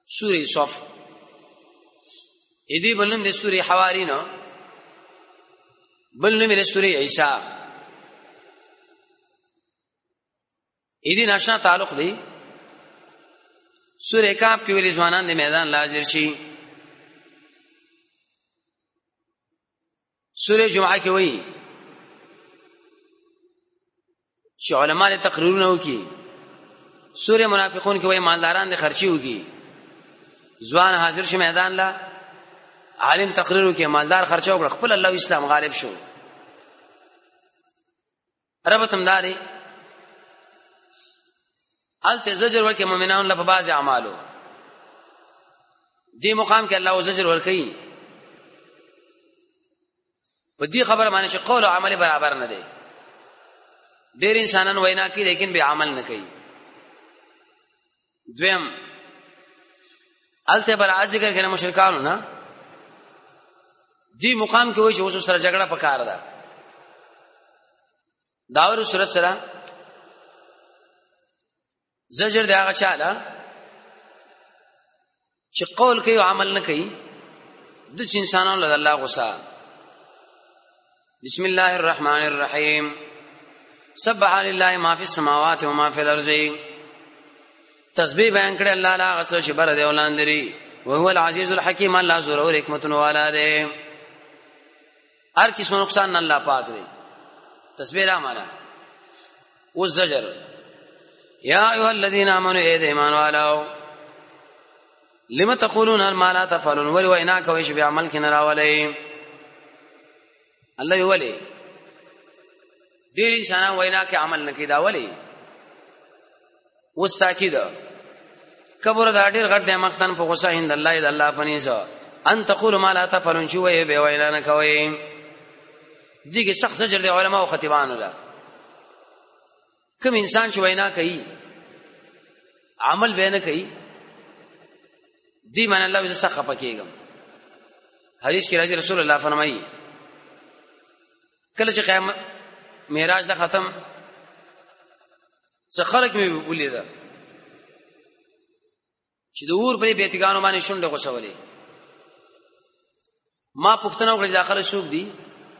سوره صف ادي بلنم د سوره حوارین بلنم د سوره عیسی ادي ناشنا تعلق دی سوره کهف کې ویل ځوانان د میدان لازر شي سوره جمعه کې وایي چې علماء تقریرونه وکي سوره منافقون کې وایي مالداران د خرچي وکي ځوان حاضر شي میدان لا عالم تقریر وکي مالدار خرچه وکړه خپل الله اسلام غالب شو ربتم داري الته زجر ورکه مؤمنان له په بعض اعمالو دی مقام کې الله زجر ورکي په دې خبره باندې چې قول او عمل برابر نه دي ډېر انسانان وینا کوي لیکن به عمل نه کوي دویم الته بر ذکر کنه مشرکانو نه دی مقام کې وایي چې اوس سره جګړه پکار ده داور سورۃ سره زجر دی هغه چاله چې قول کوي او عمل نه کوي د انسانانو له الله غصه بسم الله الرحمن الرحیم سبح لله ما فی السماوات و ما فی الارض تسبیح بیان کړه الله لا غصه چې بر دی ولاندري او هو العزیز الحکیم الله زور او حکمت والا دی هر قسم نقصان الله پاک دی تسبیح را معنا او زجر یا ایها الذین آمنوا اے ایمان والو لم تقولون ما لا تفعلون ولوینا کوي چې به عمل کې نه راولئ الله ولی ډیر انسان وینا کې عمل نه کیدا ولی واستاکید کبر دا ډیر غټ د مختن په غصه هند الله د الله پنيزه ان تقول ما لا تفعلون شو وی به وینا نه کوي دغه سخت زجر د علماء او خطیبانو له کوم انسان چې وینا کوي عمل به نه کوي دی من الله عز سخه پکېګم حدیث کې راځي رسول الله فرمایي کله چې قیامت معراج د ختم څه خلق مې ولیدا چې د اور په بیتګانو باندې شونډه غوسولې ما پښتنه وکړه داخله شوق دي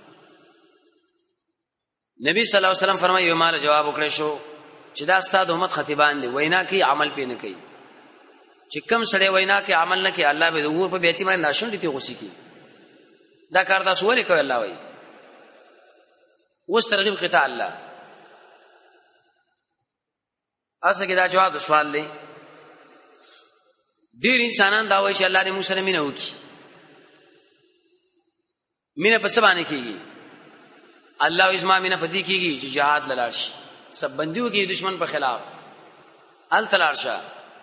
نبی صلی الله علیه وسلم فرمایي مال جواب وکړې شو چې دا استاد امت خطیبان دي وینا کوي عمل پې نه کوي چې کم سړی وینا کوي عمل نه کوي الله به د اور په بیت باندې ناشون دي غوسي کوي دا کار دا سوال کوي الله وایي وس ترغیب قطاع الله اصل کې دا جواب سوال دی ډیر انسانان دا وایي چې الله دې موږ سره مینه وکړي مینه په څه باندې کیږي الله اسما مینه پدې کیږي چې jihad لاله شي سب بندیو کې دشمن په خلاف ال تلارشا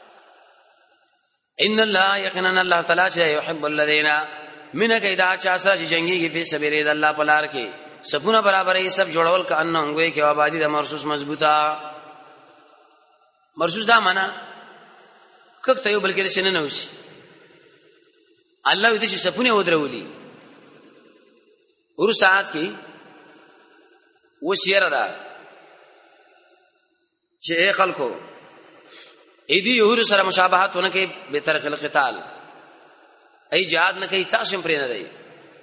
ان الله یقینا الله تعالی چې يحب الذين من کیدا چا سره چې جنگي کې په سبیل الله په لار کې سپونه برابرې سب جوړول ک ان انګوي کې آبادی د مرسوس مضبوطه مرسوس دا معنا کته یو بلکې شنه نه وشي الله دې چې سپونه ودرولي ور ساعت کې وسیره ده چې اے خلکو اې دې یو سره مشابهتونه کې به طرق القتال ای jihad نه کوي تاسو پرې نه دی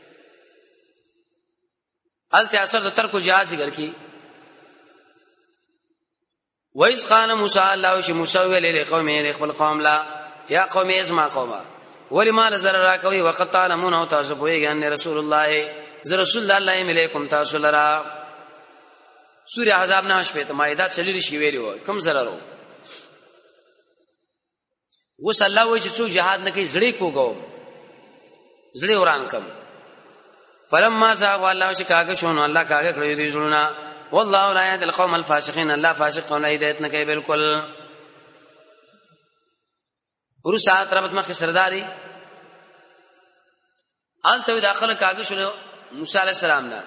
الته اثر د ترک jihad ذکر کی وایس قال موسی الله چې موسی ویل له قومه خپل قوم لا یا قوم اسمع قومه ولما نظر را کوي وقت تعلمون او تاسو پوهیږئ ان رسول الله ز رسول الله علیکم تاسو لرا سوره عذاب نه شپه ته مائده چلی رشي ویلو کوم زررو وس الله وای چې څو jihad نه کوي زړې کوګو زړې وران کم فلما زاغ الله چې کاګه شون الله کاګه کړی دي زړونه والله لا يهدي القوم الفاسقين الله فاسق نه هدایت نه کوي بالکل ورسات ربط مخ سرداري الته داخله کاګه شون موسی عليه السلام نه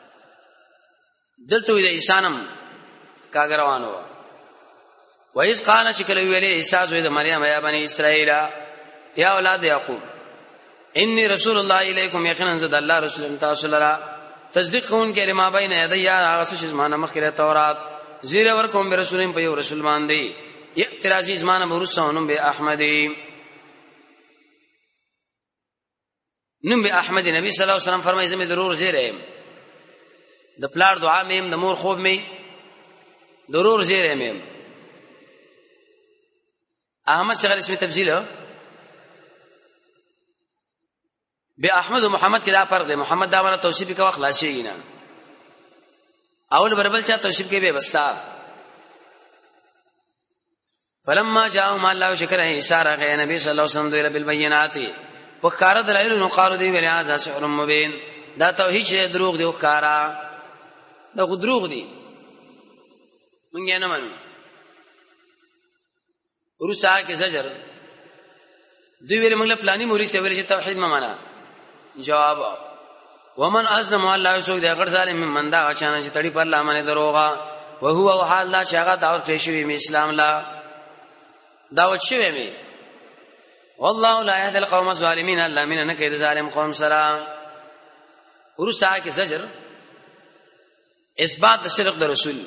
دلته وی د عیسانم کاګه روانو وایس قال چې کله ویلې عیسی زوی د مریم یا بنی اسرائیل یا اولاد یعقوب انی رسول الله الیکم یقینا زد الله رسول تاسو لرا تصدیق کون کې لما بین یدیا هغه څه زمانه مخکره تورات زیر ور کوم به رسولین په یو رسول باندې اعتراضی زمانه ورسونم به احمدی نوم به احمد نبی صلی الله علیه وسلم فرمایي زمي ضرور زیره د پلار دعا مې د مور خوب مې ضرور زیره مې احمد څنګه اسمه تفضیل به احمد او محمد کې دا فرق دی محمد دا ونه توصیف کې وخت خلاصيږي نه اول بربل چا توصیف کې به بستا فلما جاءهم الله شکر اشاره غي نبی صلی الله علیه وسلم دوی بالبينات وقار دلائل نو قالو دی ولیا ذا سحر مبين دا توحید چې دروغ دی وقارا دا دروغ دی مونږ نه منو ورسا کې زجر دوی ویل موږ پلاني موري سي ویل چې توحید ما معنا جواب ومن ازلم الله یسوک دی غیر ظالم من دا اچانه چې تړي پر لامنه دروغه وهو حال دا شغه داور کړی شوی می اسلام لا داوت شوی می والله لا يهدي القوم الظالمين الله من نه کید ظالم قوم سلام ورسا کې زجر اثبات د شرک د رسول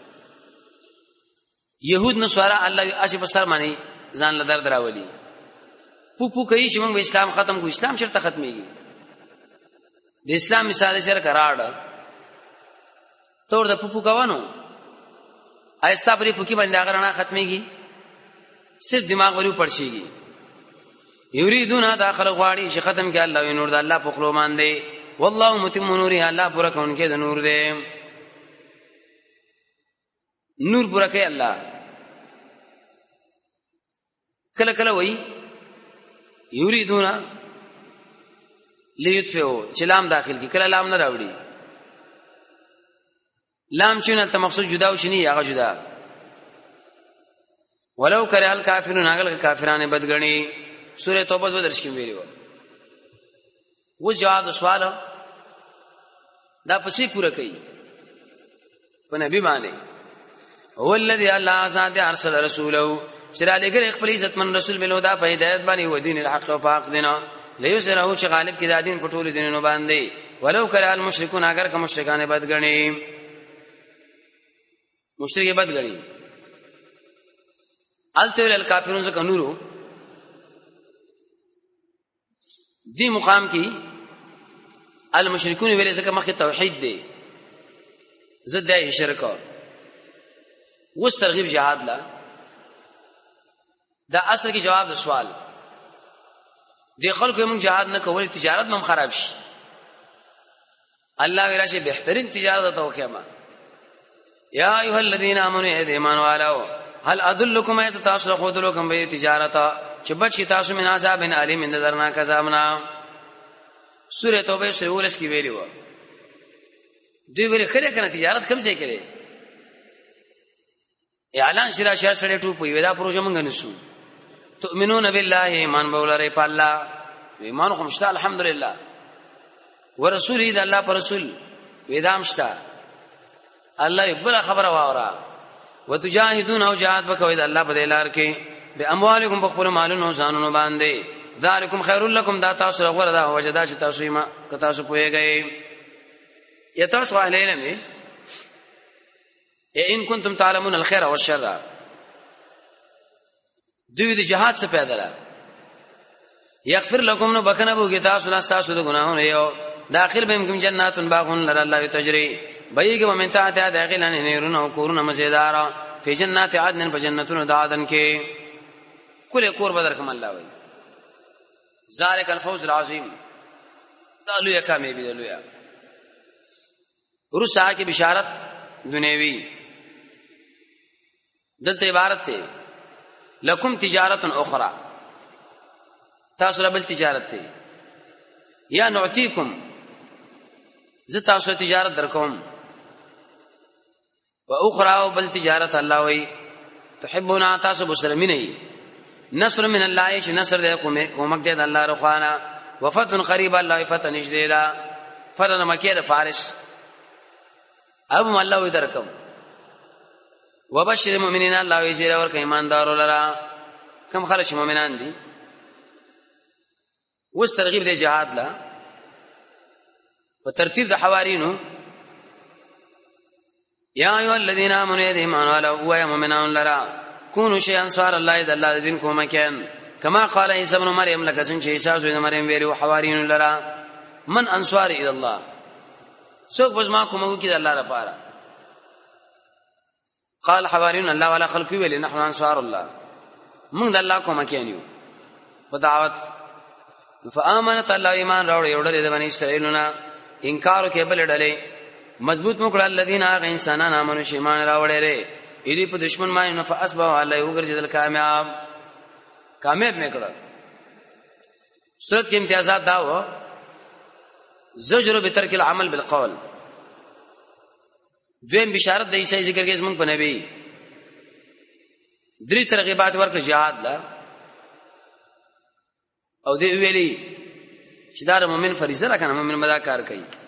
يهود نصارا الله اسی بسر معنی ځان له درد راولي پو کوي چې موږ اسلام ختم کو اسلام چرته ختميږي د اسلام مثال سره کراړ تور د پو کوانو ایستا پرې پوکی باندې هغه نه ختميږي صرف دماغ ورو پړشيږي یریدون داخل غواړي چې ختم کې الله نور د الله په خلو باندې والله متم نوره الله پورا کون کې د نور دې نور پورا کوي الله کله کله وای یریدون لیطفئوا چې لام داخل کی کله لام نه راوړي لام چې نه مقصود جدا او شنی هغه جدا ولو کرے الکافرون هغه کافرانه بدګنی سوره توبه د درش کې ویلو و جواب سوال دا پسې پورا کوي په نبی باندې هو الذي الله ذات ارسل رسوله شرع لګر خپل عزت من رسول بل هدا په هدایت باندې و دین الحق او پاک دینه لیسره چې غالب کې د دین په ټولو دینونو باندې ولو کرے المشرکون اگر که مشرکان بدګنی مشرک بدګنی التل الکافرون ز کنورو دی مقام کی المشرکون ویل زکه مخه توحید دی ضد دی شرک وس ترغیب جهاد لا دا اصل کی جواب د سوال دی خلکو موږ جهاد نه کول تجارت مم خراب شي الله وراشه بهترین تجارت ته وکما یا ایها الذین آمنوا ایمان والو هل ادلکم ایت تاسو خودلکم به تجارت چې بچ کی تاسو من عذاب الیم من درناک عذابنا سوره توبه سوره ولس کی ویلی و دوی ویل خره کنه تجارت کم ځای کړي اعلان شرا شهر سره ټو پوی ودا پروژه مونږ نسو تؤمنون بالله ایمان بولره په الله ایمان خو مشته الحمدلله ورسوله د الله پر رسول ودا مشته الله یبل خبره واورا وتجاهدون او جهاد وکوي د الله په لار کې به اموالکم بخپل مالونو ځانونو باندې ذالکم خیر لکم دا تاسو غوړه دا وجدا چې تاسو ما که تاسو پوهیږئ یا تاسو اهل علم ان کنتم تعلمون الخير والشر دوی د جهاد څخه پیدا را یغفر لكم نو بکنه بو کې تاسو نه تاسو د ګناهونو یو داخل بهم کوم جنات باغون لر الله تجري بيګه ومن ته داخلن نهرونه کورونه مزیدار فی جنات عدن فجنتون دعدن کې کله کور بدر کوم الله وای ذالک الفوز العظیم دالو یا کامیابی دالو یا ورسا کی بشارت دنیوی دلته عبارت ته لکم تجارت اخرى تاسو ربل تجارت ته یا نعطیکم ز تاسو تجارت درکوم و اخرى بل تجارت الله وی تحبون تاسو بسلمینی نصر من الله چې نصر دې کومک دې الله رخوانا وفتن قریب الله فتن نجدیدا فرن مکه د فارس ابو الله وی درکم وبشر المؤمنین الله وی زیرا ور ایماندار لرا کم خلک مؤمنان دي وس ترغیب دې جهاد لا په ترتیب د حوارینو یا ایه الذین آمنوا ایمان والا او یا مؤمنان لرا کونوا شیئا انصار الله د الله دین کومکن کما قال عیسی ابن مریم لکه څنګه چې عیسی ابن مریم ویلو حواریون لرا من انصار الی الله څوک بس ما کومو کې د الله لپاره قال حواریون الله ولا خلق ویل نحن انصار الله موږ د الله کومه کېنیو په دعوت فآمنت الله ایمان راوړ یو ډېر د بنی اسرائیلونه انکار کې بل ډلې مضبوط موکړه الذين انسانان امنو شیمان راوړې ره دې په دشمن باندې فاسبوا علی وګرځیدل کامیاب میکړه صورت کې امتیازات دا و زجر بترک العمل بالقول دویم بشارت د عیسی ذکر کې زمون په نبی درې ترغیبات ورکړه jihad لا او دې ویلي چې دا مؤمن فریضه راکنه مؤمن مدا کار کوي